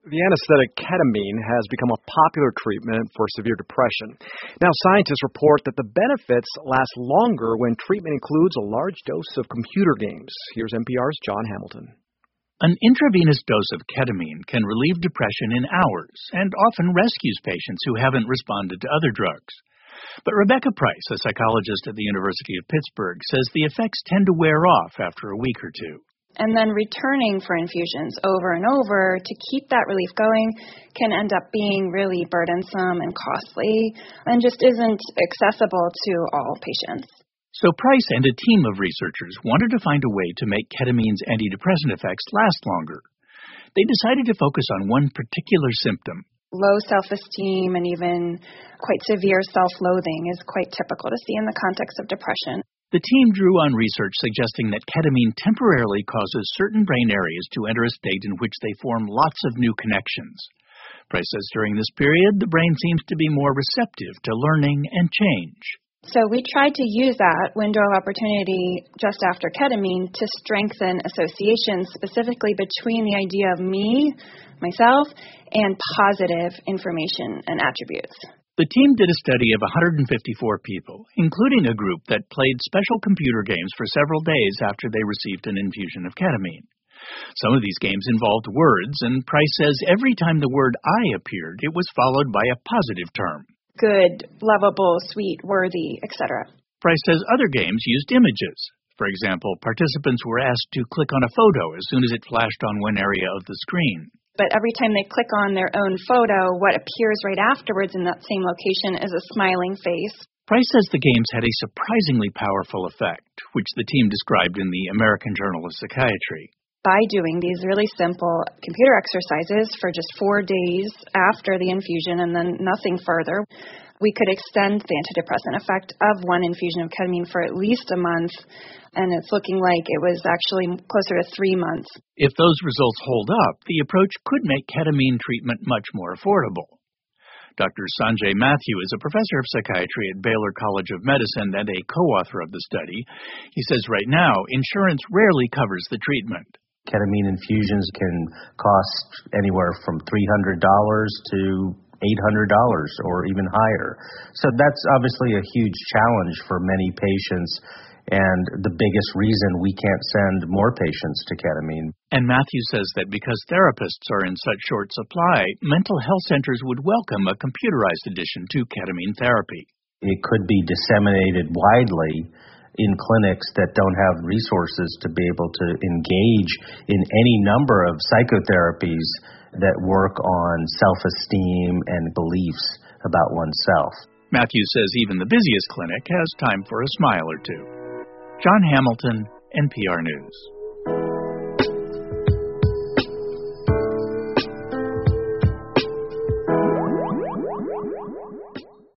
The anesthetic ketamine has become a popular treatment for severe depression. Now, scientists report that the benefits last longer when treatment includes a large dose of computer games. Here's NPR's John Hamilton. An intravenous dose of ketamine can relieve depression in hours and often rescues patients who haven't responded to other drugs. But Rebecca Price, a psychologist at the University of Pittsburgh, says the effects tend to wear off after a week or two. And then returning for infusions over and over to keep that relief going can end up being really burdensome and costly and just isn't accessible to all patients. So Price and a team of researchers wanted to find a way to make ketamine's antidepressant effects last longer. They decided to focus on one particular symptom. Low self-esteem and even quite severe self-loathing is quite typical to see in the context of depression. The team drew on research suggesting that ketamine temporarily causes certain brain areas to enter a state in which they form lots of new connections. Price says during this period, the brain seems to be more receptive to learning and change. So we tried to use that window of opportunity just after ketamine to strengthen associations specifically between the idea of me, myself, and positive information and attributes. The team did a study of 154 people, including a group that played special computer games for several days after they received an infusion of ketamine. Some of these games involved words, and Price says every time the word I appeared, it was followed by a positive term. Good, lovable, sweet, worthy, etc. Price says other games used images. For example, participants were asked to click on a photo as soon as it flashed on one area of the screen. But every time they click on their own photo, what appears right afterwards in that same location is a smiling face. Price says the games had a surprisingly powerful effect, which the team described in the American Journal of Psychiatry. By doing these really simple computer exercises for just 4 days after the infusion and then nothing further, we could extend the antidepressant effect of one infusion of ketamine for at least a month, and it's looking like it was actually closer to 3 months. If those results hold up, the approach could make ketamine treatment much more affordable. Dr. Sanjay Mathew is a professor of psychiatry at Baylor College of Medicine and a co-author of the study. He says right now, insurance rarely covers the treatment. Ketamine infusions can cost anywhere from $300 to $800 or even higher. So that's obviously a huge challenge for many patients and the biggest reason we can't send more patients to ketamine. And Matthew says that because therapists are in such short supply, mental health centers would welcome a computerized addition to ketamine therapy. It could be disseminated widely in clinics that don't have resources to be able to engage in any number of psychotherapies that work on self-esteem and beliefs about oneself. Matthew says even the busiest clinic has time for a smile or two. John Hamilton, NPR News.